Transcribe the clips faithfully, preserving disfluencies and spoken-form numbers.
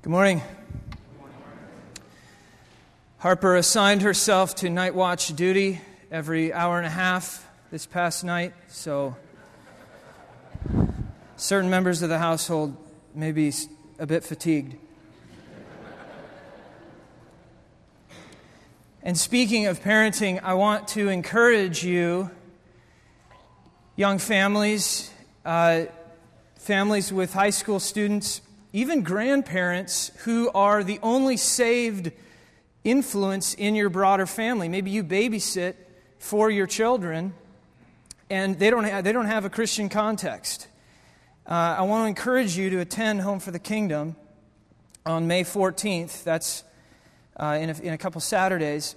Good morning. Harper assigned herself to night watch duty every hour and a half this past night, so certain members of the household may be a bit fatigued. And speaking of parenting, I want to encourage you, young families, uh, families with high school students, even grandparents who are the only saved influence in your broader family. Maybe you babysit for your children, and they don't have, they don't have a Christian context. Uh, I want to encourage you to attend Home for the Kingdom on May fourteenth. That's uh, in, a, in a couple Saturdays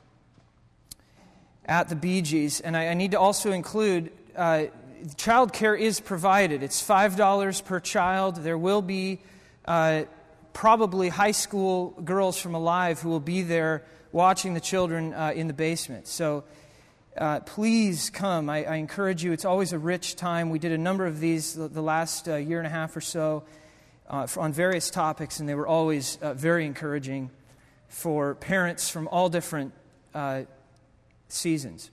at the Bee Gees. And I, I need to also include, uh, child care is provided. It's five dollars per child. There will be uh, probably high school girls from Alive who will be there watching the children uh, in the basement. So uh, please come. I, I encourage you. It's always a rich time. We did a number of these the, the last uh, year and a half or so uh, on various topics, and they were always uh, very encouraging for parents from all different uh, seasons.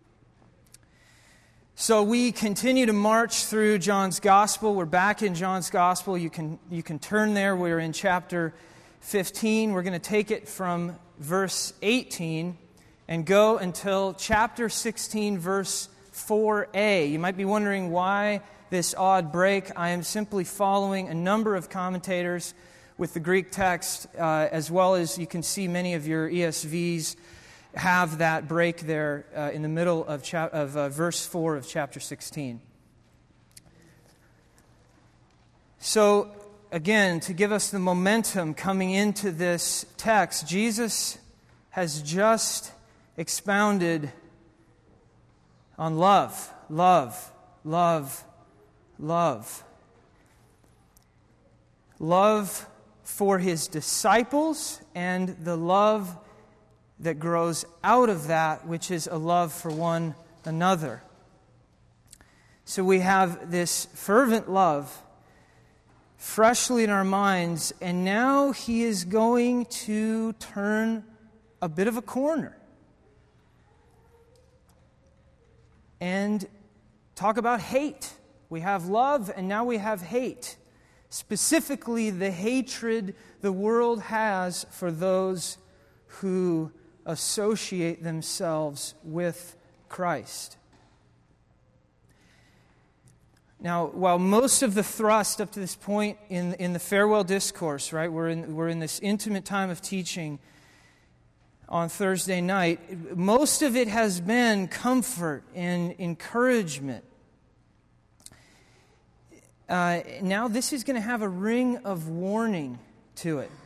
So we continue to march through John's Gospel. We're back in John's Gospel. You can you can turn there. We're in chapter fifteen. We're going to take it from verse eighteen and go until chapter sixteen, verse four a. You might be wondering why this odd break. I am simply following a number of commentators with the Greek text, uh, as well as you can see many of your E S Vs have that break there uh, in the middle of, cha- of uh, verse four of chapter sixteen. So, again, to give us the momentum coming into this text, Jesus has just expounded on love, love, love, love. Love for His disciples and the love that grows out of that, which is a love for one another. So we have this fervent love freshly in our minds, and now He is going to turn a bit of a corner and talk about hate. We have love, and now we have hate. Specifically, the hatred the world has for those who associate themselves with Christ. Now, while most of the thrust up to this point in, in the farewell discourse, right, we're in, we're in this intimate time of teaching on Thursday night, most of it has been comfort and encouragement. Uh, now this is going to have a ring of warning to it.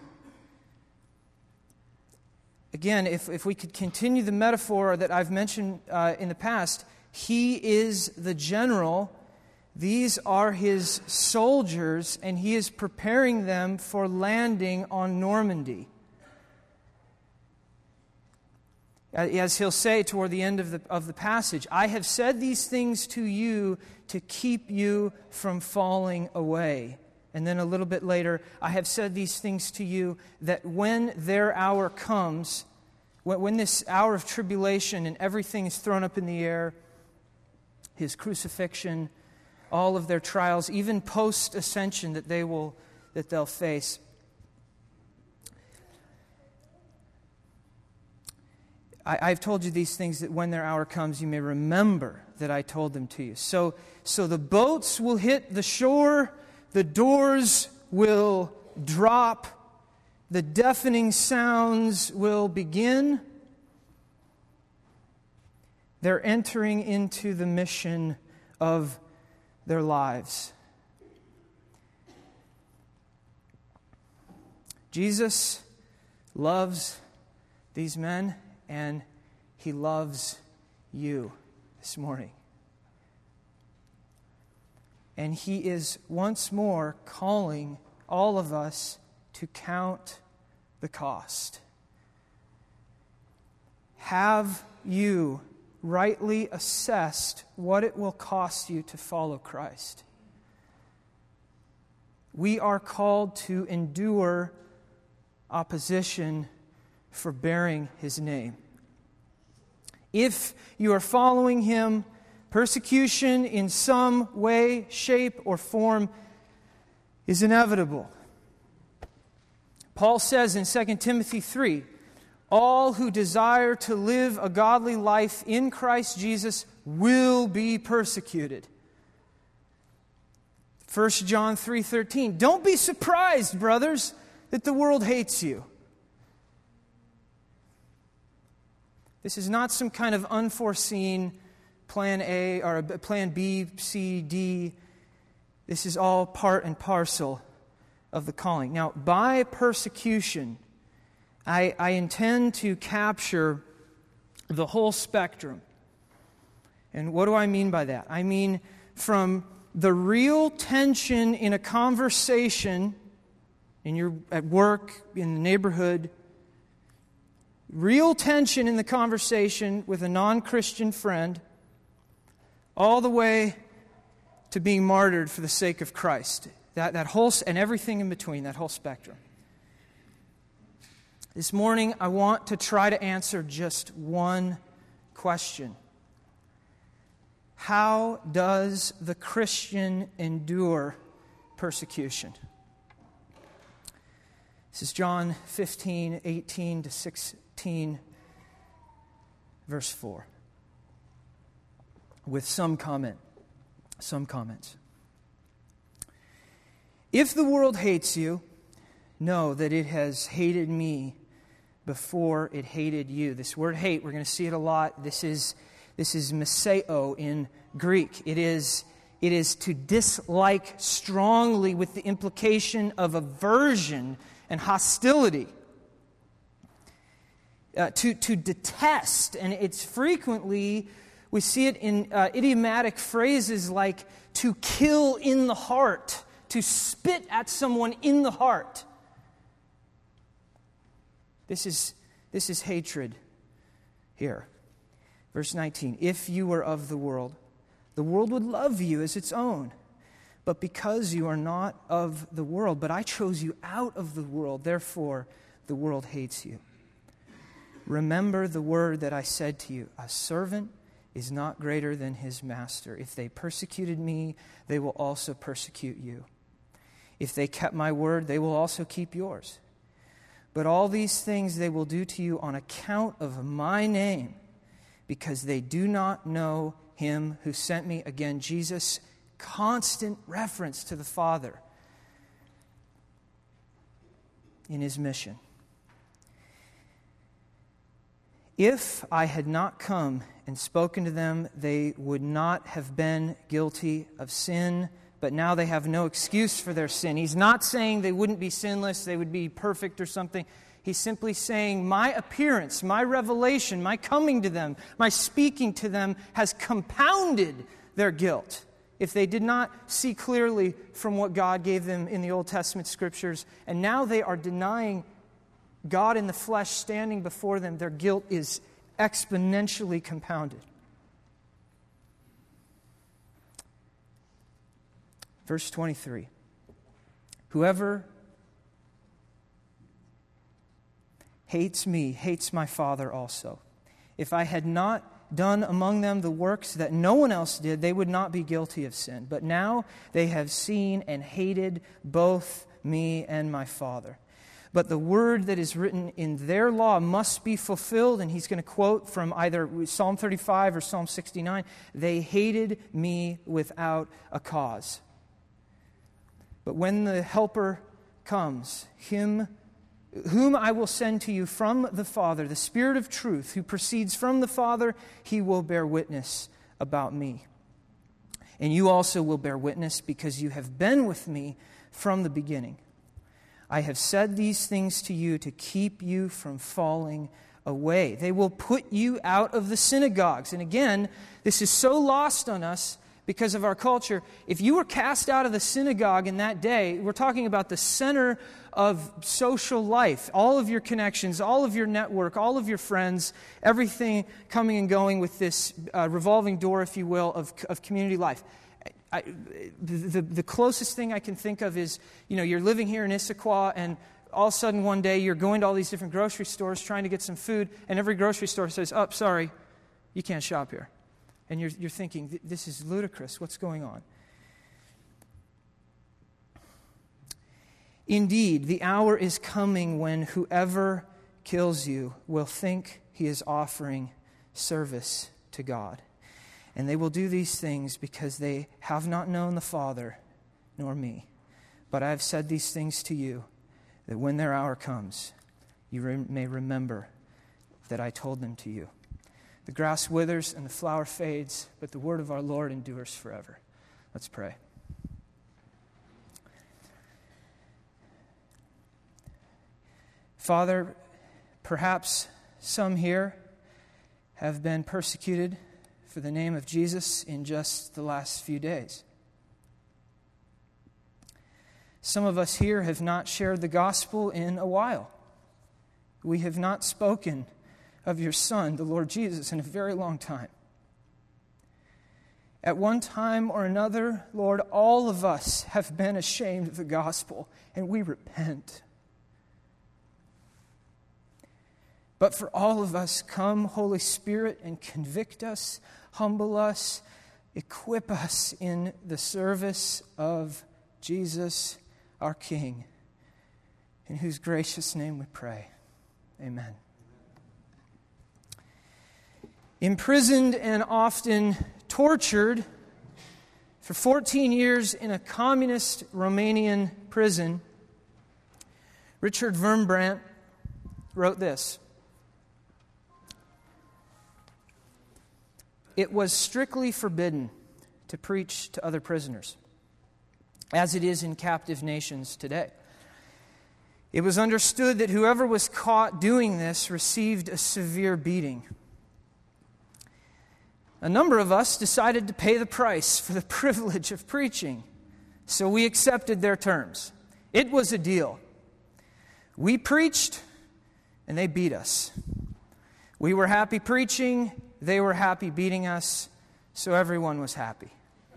Again, if, if we could continue the metaphor that I've mentioned uh, in the past, He is the general, these are His soldiers, and He is preparing them for landing on Normandy. As He'll say toward the end of the, of the passage, I have said these things to you to keep you from falling away. And then a little bit later, I have said these things to you that when their hour comes, when, when this hour of tribulation and everything is thrown up in the air, His crucifixion, all of their trials, even post-ascension that they will that they'll face. I, I've told you these things that when their hour comes, you may remember that I told them to you. So, so the boats will hit the shore. The doors will drop. The deafening sounds will begin. They're entering into the mission of their lives. Jesus loves these men, and He loves you this morning. And He is once more calling all of us to count the cost. Have you rightly assessed what it will cost you to follow Christ? We are called to endure opposition for bearing His name. If you are following Him, persecution in some way, shape, or form is inevitable. Paul says in Second Timothy three, all who desire to live a godly life in Christ Jesus will be persecuted. First John three thirteen, don't be surprised, brothers, that the world hates you. This is not some kind of unforeseen plan A or plan B, C, D. This is all part and parcel of the calling. Now, by persecution, I, I intend to capture the whole spectrum. And what do I mean by that? I mean from the real tension in a conversation, in your at work, in the neighborhood, real tension in the conversation with a non-Christian friend, all the way to being martyred for the sake of Christ. That, that whole, and everything in between, that whole spectrum. This morning, I want to try to answer just one question. How does the Christian endure persecution? This is John fifteen, eighteen to sixteen, verse four. With some comment, some comments. If the world hates you, know that it has hated me before it hated you. This word hate, we're going to see it a lot. This is this is meseo in Greek. It is it is to dislike strongly with the implication of aversion and hostility. Uh, to, to detest, and it's frequently, we see it in uh, idiomatic phrases like to kill in the heart, to spit at someone in the heart. This is, this is hatred here. Verse nineteen, if you were of the world, the world would love you as its own. But because you are not of the world, but I chose you out of the world, therefore the world hates you. Remember the word that I said to you, a servant is not greater than his master. If they persecuted me, they will also persecute you. If they kept my word, they will also keep yours. But all these things they will do to you on account of my name, because they do not know him who sent me. Again, Jesus' constant reference to the Father in his mission. If I had not come and spoken to them, they would not have been guilty of sin, but now they have no excuse for their sin. He's not saying they wouldn't be sinless, they would be perfect or something. He's simply saying my appearance, my revelation, my coming to them, my speaking to them has compounded their guilt. If they did not see clearly from what God gave them in the Old Testament Scriptures, and now they are denying God in the flesh standing before them, their guilt is exponentially compounded. Verse twenty-three. Whoever hates me hates my Father also. If I had not done among them the works that no one else did, they would not be guilty of sin. But now they have seen and hated both me and my Father. But the word that is written in their law must be fulfilled. And he's going to quote from either Psalm thirty-five or Psalm sixty-nine. They hated me without a cause. But when the Helper comes, him whom I will send to you from the Father, the Spirit of truth, who proceeds from the Father, he will bear witness about me. And you also will bear witness because you have been with me from the beginning. I have said these things to you to keep you from falling away. They will put you out of the synagogues. And again, this is so lost on us because of our culture. If you were cast out of the synagogue in that day, we're talking about the center of social life, all of your connections, all of your network, all of your friends, everything coming and going with this uh, revolving door, if you will, of, of community life. I, the, the closest thing I can think of is, you know, you're living here in Issaquah, and all of a sudden one day you're going to all these different grocery stores trying to get some food, and every grocery store says, oh, sorry, you can't shop here. And you're, you're thinking, this is ludicrous. What's going on? Indeed, the hour is coming when whoever kills you will think he is offering service to God. And they will do these things because they have not known the Father nor me. But I have said these things to you, that when their hour comes, you re- may remember that I told them to you. The grass withers and the flower fades, but the word of our Lord endures forever. Let's pray. Father, perhaps some here have been persecuted for the name of Jesus in just the last few days. Some of us here have not shared the gospel in a while. We have not spoken of your Son, the Lord Jesus, in a very long time. At one time or another, Lord, all of us have been ashamed of the gospel, and we repent. But for all of us, come, Holy Spirit, and convict us, humble us, equip us in the service of Jesus, our King, in whose gracious name we pray. Amen. Imprisoned and often tortured for fourteen years in a communist Romanian prison, Richard Wurmbrand wrote this. It was strictly forbidden to preach to other prisoners, as it is in captive nations today. It was understood that whoever was caught doing this received a severe beating. A number of us decided to pay the price for the privilege of preaching, so we accepted their terms. It was a deal. We preached, and they beat us. We were happy preaching, they were happy beating us, so everyone was happy.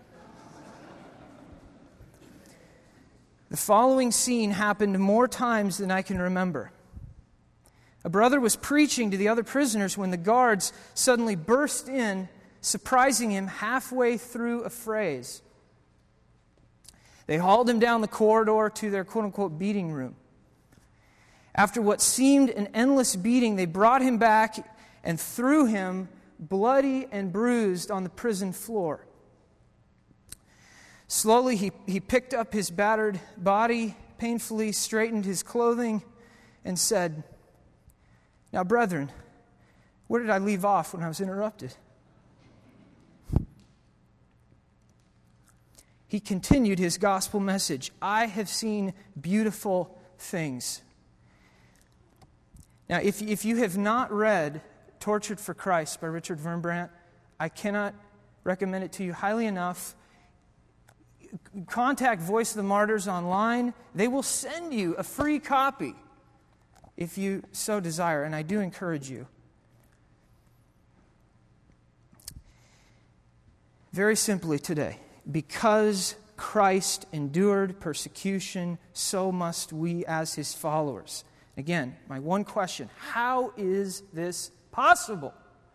The following scene happened more times than I can remember. A brother was preaching to the other prisoners when the guards suddenly burst in, surprising him halfway through a phrase. They hauled him down the corridor to their quote-unquote beating room. After what seemed an endless beating, they brought him back and threw him bloody and bruised on the prison floor. Slowly, he, he picked up his battered body, painfully straightened his clothing, and said, "Now, brethren, where did I leave off when I was interrupted?" He continued his gospel message. I have seen beautiful things. Now, if, if you have not read Tortured for Christ by Richard Wurmbrand, I cannot recommend it to you highly enough. Contact Voice of the Martyrs online. They will send you a free copy if you so desire, and I do encourage you. Very simply today, because Christ endured persecution, so must we as His followers. Again, my one question, how is this possible?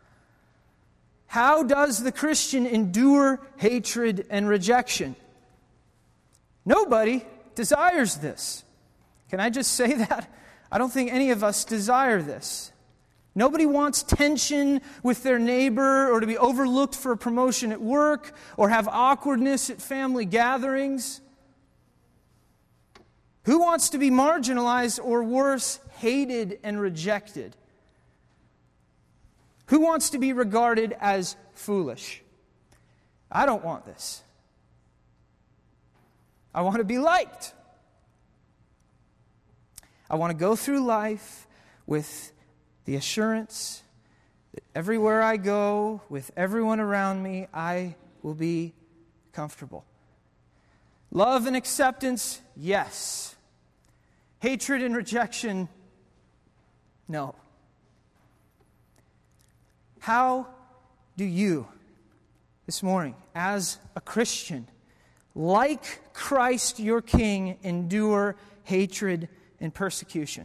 How does the Christian endure hatred and rejection? Nobody desires this. Can I just say that? I don't think any of us desire this. Nobody wants tension with their neighbor or to be overlooked for a promotion at work or have awkwardness at family gatherings. Who wants to be marginalized or worse, hated and rejected? Who wants to be regarded as foolish? I don't want this. I want to be liked. I want to go through life with the assurance that everywhere I go, with everyone around me, I will be comfortable. Love and acceptance, yes. Hatred and rejection, no. How do you, this morning, as a Christian, like Christ your King, endure hatred and persecution.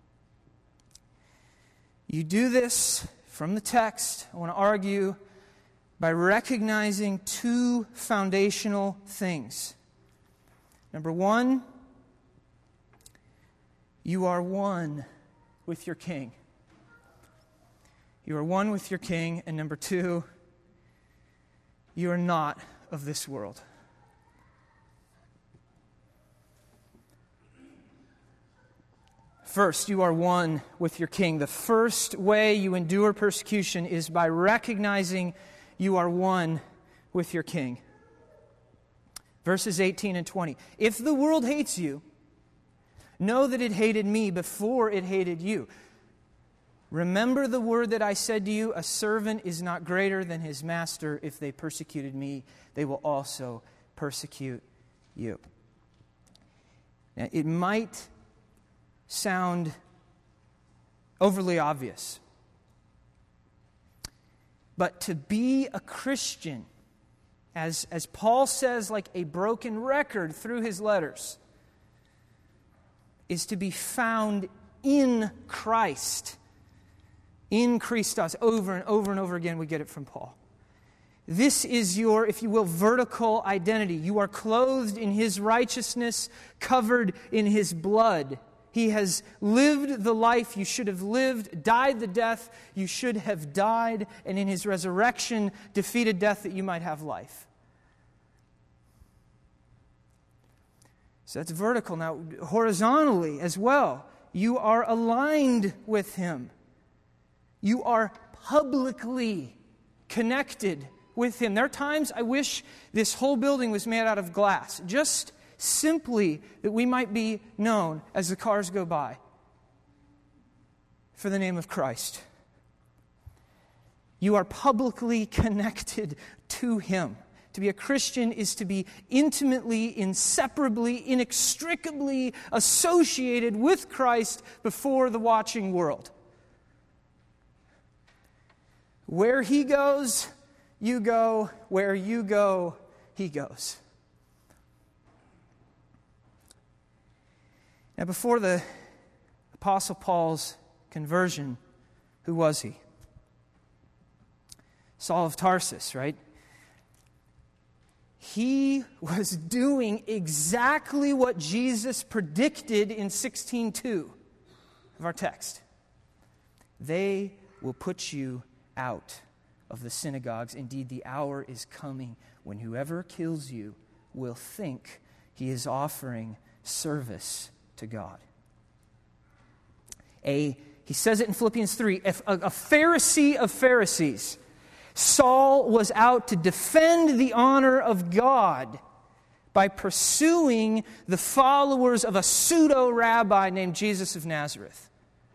You do this from the text, I want to argue, by recognizing two foundational things. Number one, you are one with your King. You are one with your King. And number two, you are not of this world. First, you are one with your King. The first way you endure persecution is by recognizing you are one with your King. Verses eighteen and twenty. If the world hates you, know that it hated me before it hated you. Remember the word that I said to you, a servant is not greater than his master. If they persecuted me, they will also persecute you. Now, it might sound overly obvious, but to be a Christian, as, as Paul says, like a broken record through his letters, is to be found in Christ. In Christos. Over and over and over again we get it from Paul. This is your, if you will, vertical identity. You are clothed in His righteousness, covered in His blood. He has lived the life you should have lived, died the death you should have died, and in His resurrection defeated death that you might have life. So that's vertical. Now, horizontally as well, you are aligned with Him. You are publicly connected with Him. There are times I wish this whole building was made out of glass, just simply that we might be known as the cars go by for the name of Christ. You are publicly connected to Him. To be a Christian is to be intimately, inseparably, inextricably associated with Christ before the watching world. Where He goes, you go. Where you go, He goes. Now, before the Apostle Paul's conversion, who was he? Saul of Tarsus, right? He was doing exactly what Jesus predicted in sixteen two of our text. They will put you out of the synagogues. Indeed, the hour is coming when whoever kills you will think he is offering service to God. A, he says it in Philippians three, a, a Pharisee of Pharisees. Saul was out to defend the honor of God by pursuing the followers of a pseudo-rabbi named Jesus of Nazareth.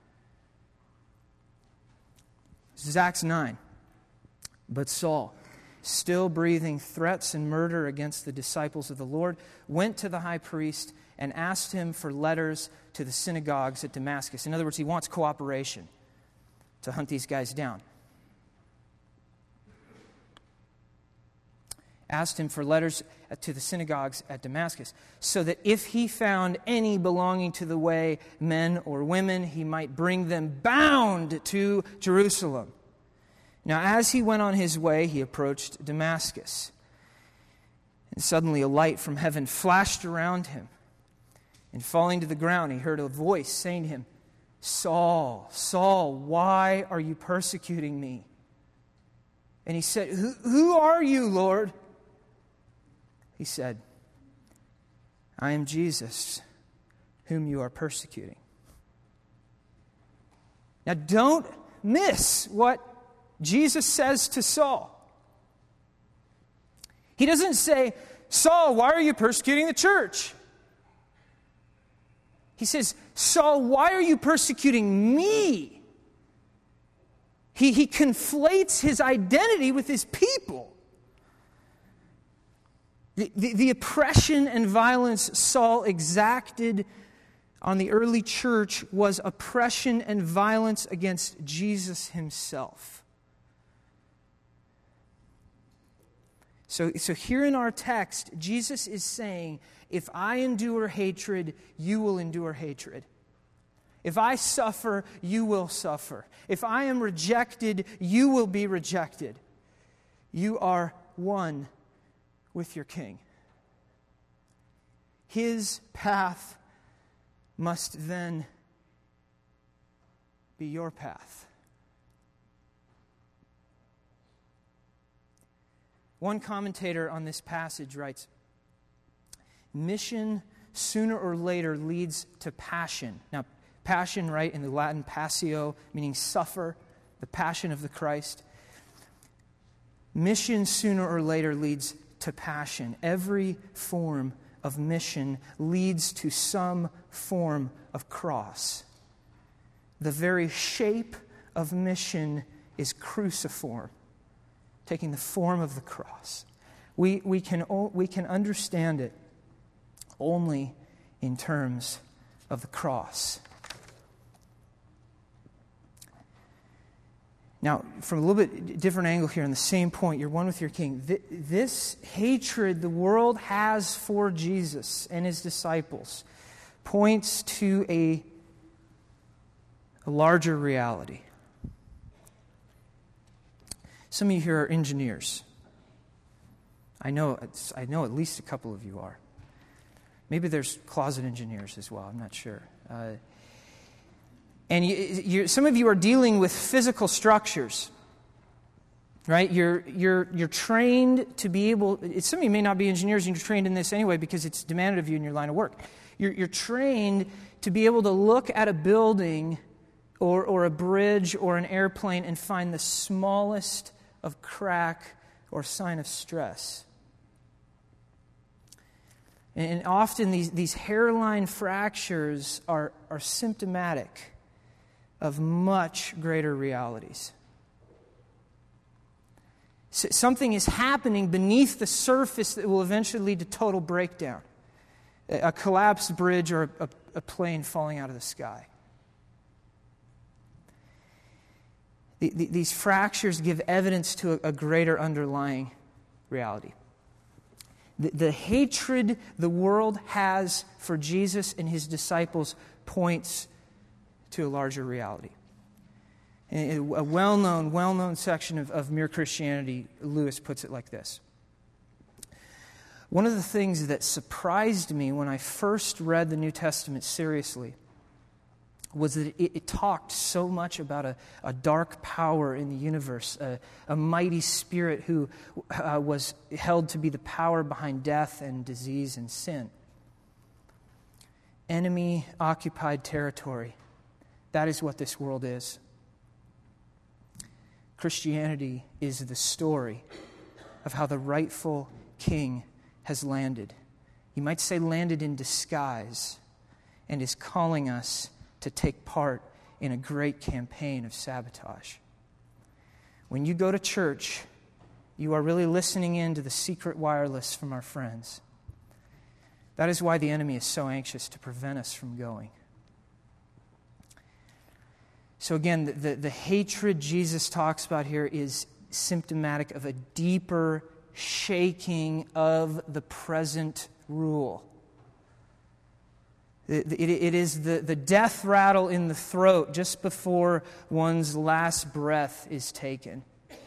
This is Acts nine. But Saul, still breathing threats and murder against the disciples of the Lord, went to the high priest and asked him for letters to the synagogues at Damascus. In other words, he wants cooperation to hunt these guys down. Asked him for letters to the synagogues at Damascus, so that if he found any belonging to the way, men or women, he might bring them bound to Jerusalem. Now, as he went on his way, he approached Damascus. And suddenly a light from heaven flashed around him. And falling to the ground, he heard a voice saying to him, Saul, Saul, why are you persecuting me? And he said, Who, who are you, Lord? He said, I am Jesus, whom you are persecuting. Now, don't miss what Jesus says to Saul. He doesn't say, Saul, why are you persecuting the church? He says, Saul, why are you persecuting me? He, he conflates his identity with his people. The, the, the oppression and violence Saul exacted on the early church was oppression and violence against Jesus himself. So, so here in our text, Jesus is saying, if I endure hatred, you will endure hatred. If I suffer, you will suffer. If I am rejected, you will be rejected. You are one with your King. His path must then be your path. One commentator on this passage writes, mission sooner or later leads to passion. Now, passion, right, in the Latin passio, meaning suffer, the passion of the Christ. Mission sooner or later leads to passion. Every form of mission leads to some form of cross. The very shape of mission is cruciform, taking the form of the cross. We, we, can, we can understand it only in terms of the cross. Now, from a little bit different angle here, on the same point, you're one with your King. This hatred the world has for Jesus and His disciples points to a, a larger reality. Some of you here are engineers. I know, it's, I know at least a couple of you are. Maybe there's closet engineers as well, I'm not sure. Uh, And you, you're, some of you are dealing with physical structures, right? You're you're you're trained to be able. Some of you may not be engineers, and you're trained in this anyway because it's demanded of you in your line of work. You're you're trained to be able to look at a building, or or a bridge, or an airplane, and find the smallest of crack or sign of stress. And often these these hairline fractures are are symptomatic of much greater realities. So something is happening beneath the surface that will eventually lead to total breakdown. A collapsed bridge or a, a plane falling out of the sky. The, the, these fractures give evidence to a, a greater underlying reality. The, the hatred the world has for Jesus and His disciples points to a larger reality. A well-known, well-known section of, of Mere Christianity, Lewis puts it like this. One of the things that surprised me when I first read the New Testament seriously was that it, it talked so much about a, a dark power in the universe, a, a mighty spirit who uh, was held to be the power behind death and disease and sin. Enemy-occupied territory. That is what this world is. Christianity is the story of how the rightful King has landed. You might say landed in disguise, and is calling us to take part in a great campaign of sabotage. When you go to church, you are really listening in to the secret wireless from our friends. That is why the enemy is so anxious to prevent us from going. So again, the, the, the hatred Jesus talks about here is symptomatic of a deeper shaking of the present rule. It, it, it is the, the death rattle in the throat just before one's last breath is taken.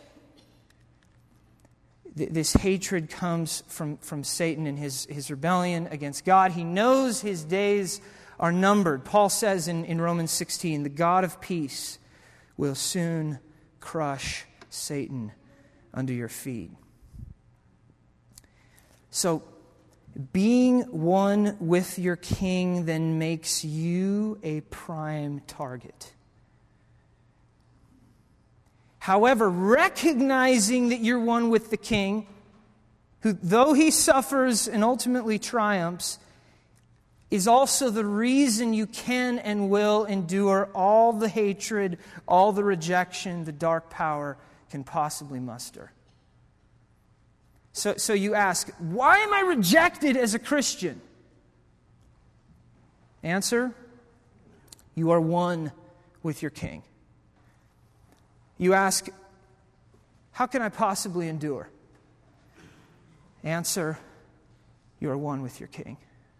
This hatred comes from, from Satan and his, his rebellion against God. He knows his days are numbered. Paul says in, in Romans sixteen, the God of peace will soon crush Satan under your feet. So, being one with your King then makes you a prime target. However, recognizing that you're one with the King, who, though He suffers and ultimately triumphs, is also the reason you can and will endure all the hatred, all the rejection the dark power can possibly muster. So, so you ask, why am I rejected as a Christian? Answer, you are one with your King. You ask, how can I possibly endure? Answer, you are one with your King.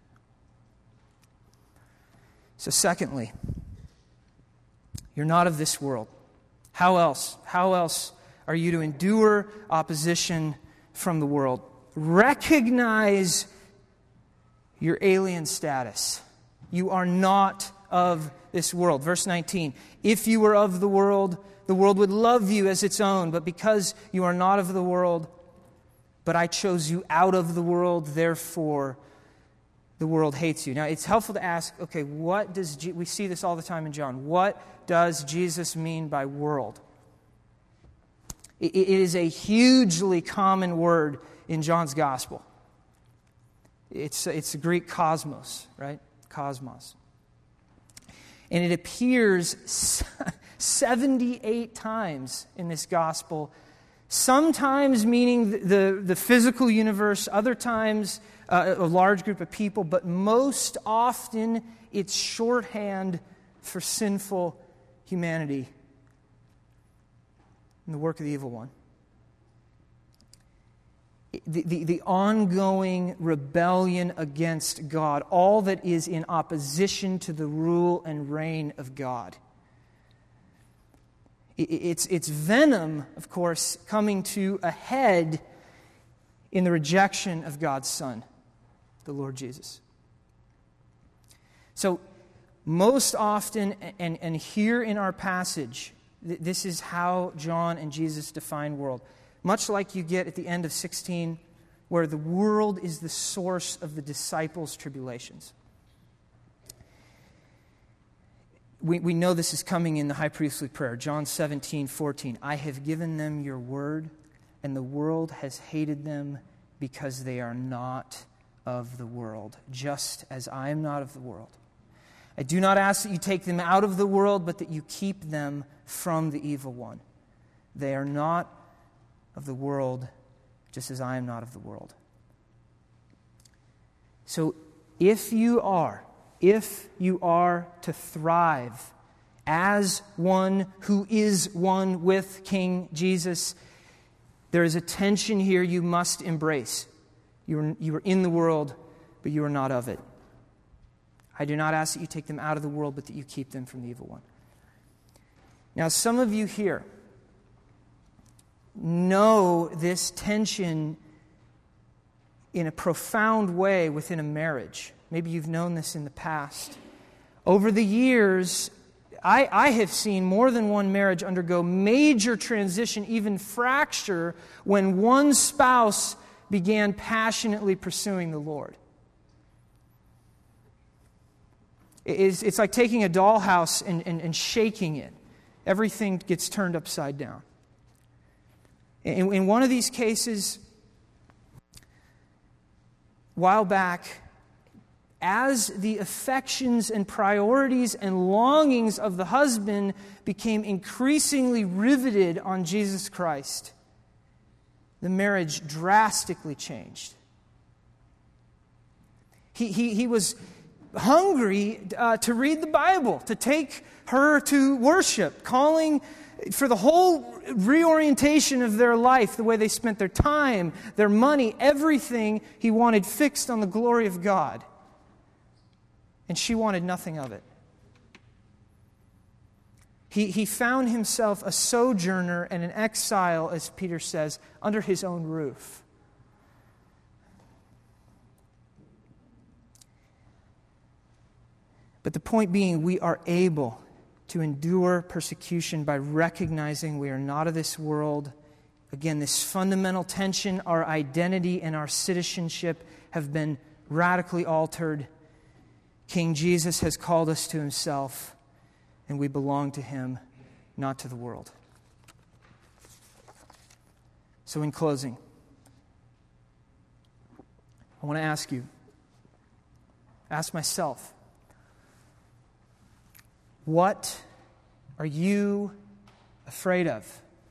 So secondly, you're not of this world. How else? How else are you to endure opposition from the world? Recognize your alien status. You are not of this world. Verse nineteen, if you were of the world, the world would love you as its own, but because you are not of the world, but I chose you out of the world, therefore the world hates you. Now, it's helpful to ask, okay, what does, Je- we see this all the time in John, what does Jesus mean by world? It, it is a hugely common word in John's gospel. It's, it's the Greek cosmos, right? Cosmos. And it appears seventy-eight times in this gospel, sometimes meaning the, the, the physical universe, other times uh, a large group of people, but most often it's shorthand for sinful humanity and the work of the evil one. The, the, the ongoing rebellion against God, all that is in opposition to the rule and reign of God. It's, it's venom, of course, coming to a head in the rejection of God's Son, the Lord Jesus. So, most often, and, and here in our passage, this is how John and Jesus define world. Much like you get at the end of sixteen, where the world is the source of the disciples' tribulations. We, we know this is coming in the high priestly prayer, John seventeen fourteen. I have given them your word, and the world has hated them because they are not of the world, just as I am not of the world. I do not ask that you take them out of the world, but that you keep them from the evil one. They are not of the world, just as I am not of the world. So if you are, if you are to thrive as one who is one with King Jesus, there is a tension here you must embrace. You are, you are in the world, but you are not of it. I do not ask that you take them out of the world, but that you keep them from the evil one. Now, some of you here know this tension in a profound way within a marriage. Maybe you've known this in the past. Over the years, I, I have seen more than one marriage undergo major transition, even fracture, when one spouse began passionately pursuing the Lord. It's, it's like taking a dollhouse and, and, and shaking it. Everything gets turned upside down. In, in one of these cases, a while back, as the affections and priorities and longings of the husband became increasingly riveted on Jesus Christ, the marriage drastically changed. He, he, he was hungry uh, to read the Bible, to take her to worship, calling for the whole reorientation of their life, the way they spent their time, their money, everything he wanted fixed on the glory of God. And she wanted nothing of it. He, he found himself a sojourner and an exile, as Peter says, under his own roof. But the point being, we are able to endure persecution by recognizing we are not of this world. Again, this fundamental tension, our identity and our citizenship have been radically altered. King Jesus has called us to himself, and we belong to him, not to the world. So in closing, I want to ask you, ask myself, what are you afraid of?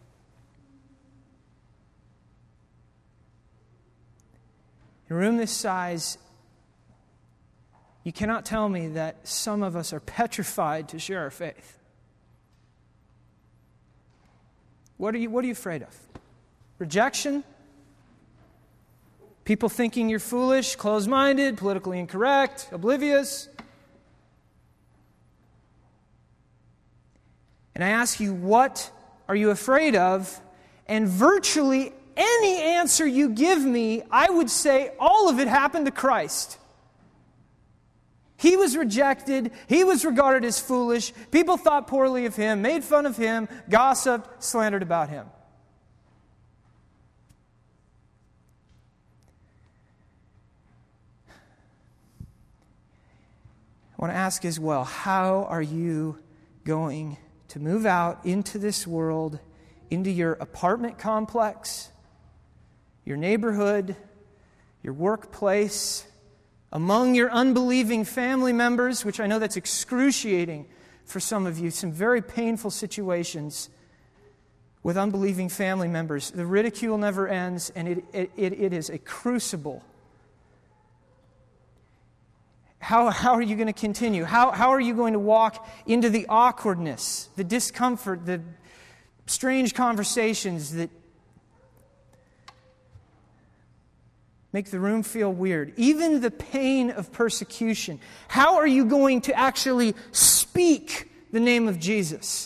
In a room this size, you cannot tell me that some of us are petrified to share our faith. What are you, what are you afraid of? Rejection? People thinking you're foolish, closed-minded, politically incorrect, oblivious. And I ask you, what are you afraid of? And virtually any answer you give me, I would say all of it happened to Christ. He was rejected. He was regarded as foolish. People thought poorly of Him, made fun of Him, gossiped, slandered about Him. I want to ask as well, how are you going to move out into this world, into your apartment complex, your neighborhood, your workplace, among your unbelieving family members, which I know that's excruciating for some of you, some very painful situations with unbelieving family members. The ridicule never ends, and it, it, it is a crucible. How, how are you going to continue? How, how are you going to walk into the awkwardness, the discomfort, the strange conversations that make the room feel weird? Even the pain of persecution. How are you going to actually speak the name of Jesus?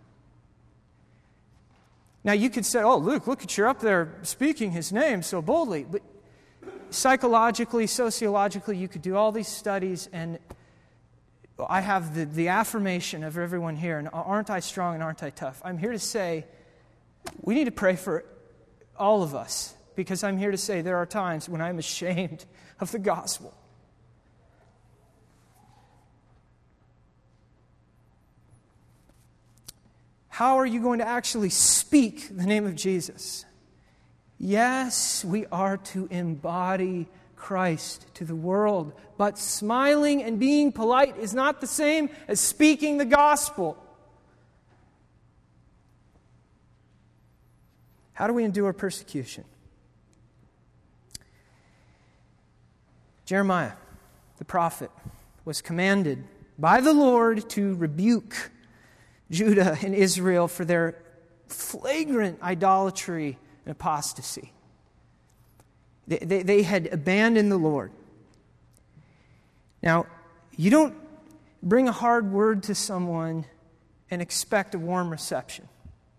Now you could say, oh, Luke, look at you up there speaking His name so boldly. But psychologically, sociologically, you could do all these studies, and I have the, the affirmation of everyone here, and aren't I strong and aren't I tough? I'm here to say we need to pray for all of us, because I'm here to say there are times when I'm ashamed of the gospel. How are you going to actually speak the name of Jesus? Yes, we are to embody Christ to the world, but smiling and being polite is not the same as speaking the gospel. How do we endure persecution? Jeremiah, the prophet, was commanded by the Lord to rebuke Judah and Israel for their flagrant idolatry and apostasy. They, they, they had abandoned the Lord. Now, you don't bring a hard word to someone and expect a warm reception.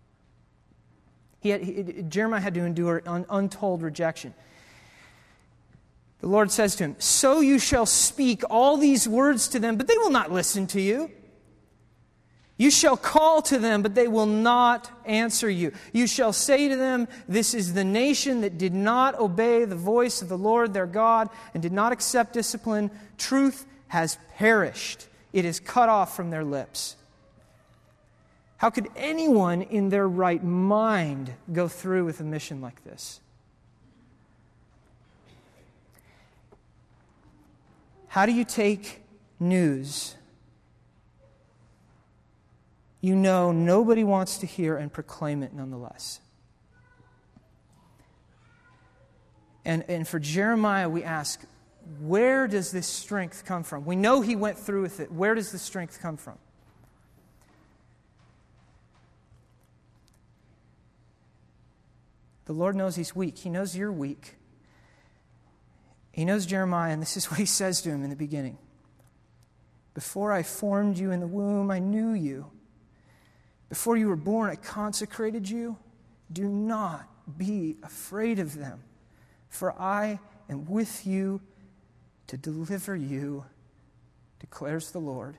He had, he, Jeremiah had to endure un, untold rejection. The Lord says to him, "So you shall speak all these words to them, but they will not listen to you. You shall call to them, but they will not answer you. You shall say to them, this is the nation that did not obey the voice of the Lord their God and did not accept discipline. Truth has perished. It is cut off from their lips." How could anyone in their right mind go through with a mission like this? How do you take news you know nobody wants to hear and proclaim it nonetheless? And, and for Jeremiah, we ask, where does this strength come from? We know he went through with it. Where does the strength come from? The Lord knows he's weak. He knows you're weak. He knows Jeremiah, and this is what he says to him in the beginning. Before I formed you in the womb, I knew you. Before you were born, I consecrated you. Do not be afraid of them, for I am with you to deliver you, declares the Lord.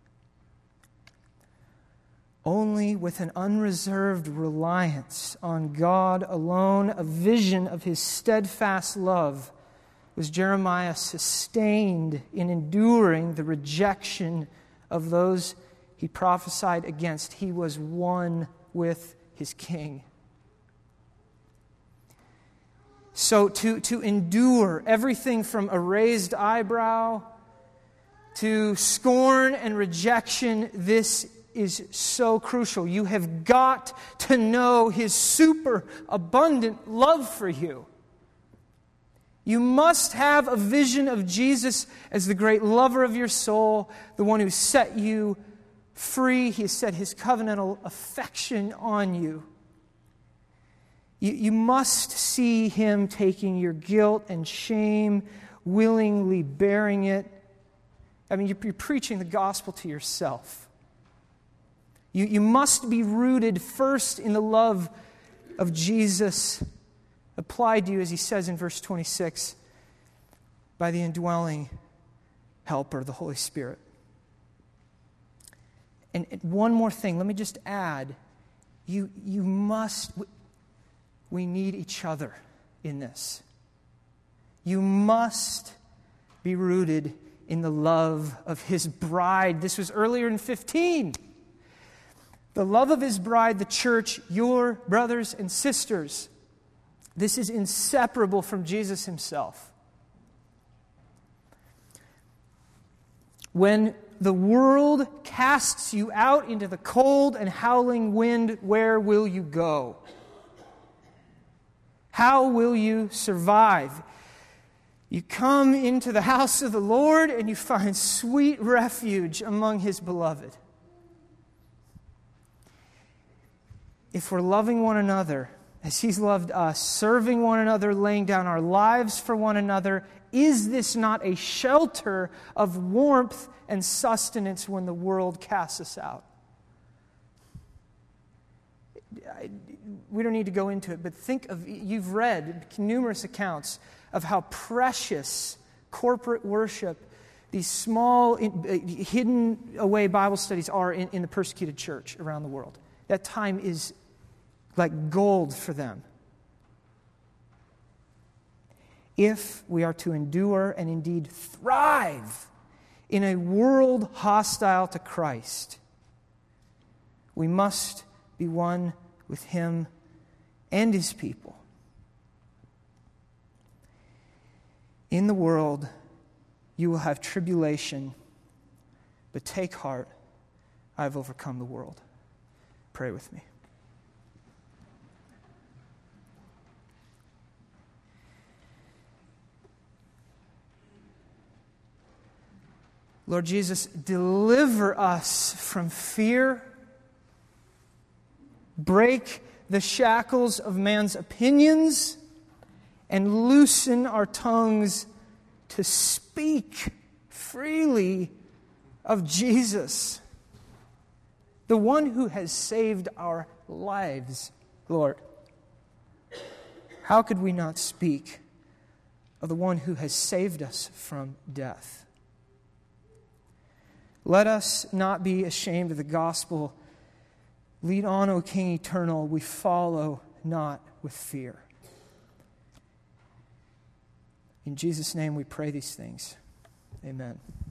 Only with an unreserved reliance on God alone, a vision of His steadfast love, was Jeremiah sustained in enduring the rejection of those he prophesied against. He was one with his king. So to, to endure everything from a raised eyebrow to scorn and rejection, this is so crucial. You have got to know His super abundant love for you. You must have a vision of Jesus as the great lover of your soul, the one who set you free. He has set His covenantal affection on you. You, you must see him taking your guilt and shame, willingly bearing it. I mean, you're, you're preaching the gospel to yourself. You, you must be rooted first in the love of Jesus, applied to you, as he says in verse twenty-six, by the indwelling helper, the Holy Spirit. And one more thing, let me just add, you, you must, we need each other in this. You must be rooted in the love of his bride. This was earlier in fifteen. The love of his bride, the church, your brothers and sisters. This is inseparable from Jesus himself. When the world casts you out into the cold and howling wind, where will you go? How will you survive? You come into the house of the Lord and you find sweet refuge among his beloved. If we're loving one another as he's loved us, serving one another, laying down our lives for one another, is this not a shelter of warmth and sustenance when the world casts us out? We don't need to go into it, but think of, you've read numerous accounts of how precious corporate worship, these small, hidden away Bible studies are in, in the persecuted church around the world. That time is like gold for them. If we are to endure and indeed thrive in a world hostile to Christ, we must be one with him and his people. In the world, you will have tribulation, but take heart, I have overcome the world. Pray with me. Lord Jesus, deliver us from fear. Break the shackles of man's opinions and loosen our tongues to speak freely of Jesus, the one who has saved our lives, Lord. How could we not speak of the one who has saved us from death? Let us not be ashamed of the gospel. Lead on, O King eternal. We follow not with fear. In Jesus' name we pray these things. Amen.